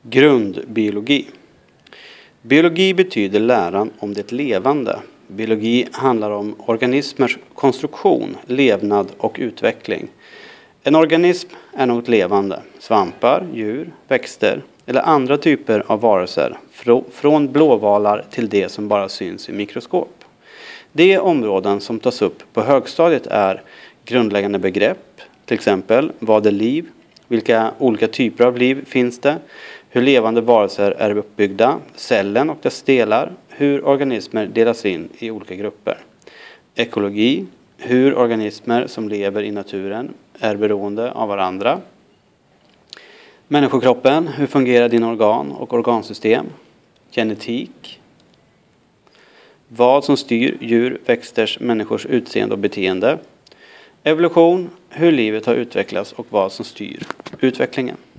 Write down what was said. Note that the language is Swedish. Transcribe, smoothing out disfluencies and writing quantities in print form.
Grundbiologi. Biologi betyder läran om det levande. Biologi handlar om organismers konstruktion, levnad och utveckling. En organism är något levande. Svampar, djur, växter eller andra typer av varelser. Från blåvalar till det som bara syns i mikroskop. De områden som tas upp på högstadiet är grundläggande begrepp. Till exempel, vad är liv? Vilka olika typer av liv finns det? Hur levande varelser är uppbyggda? Cellen och dess delar? Hur organismer delas in i olika grupper? Ekologi. Hur organismer som lever i naturen är beroende av varandra. Människokroppen. Hur fungerar dina organ och organsystem? Genetik. Vad som styr djur, växters, människors utseende och beteende. Evolution. Hur livet har utvecklats och vad som styr utvecklingen.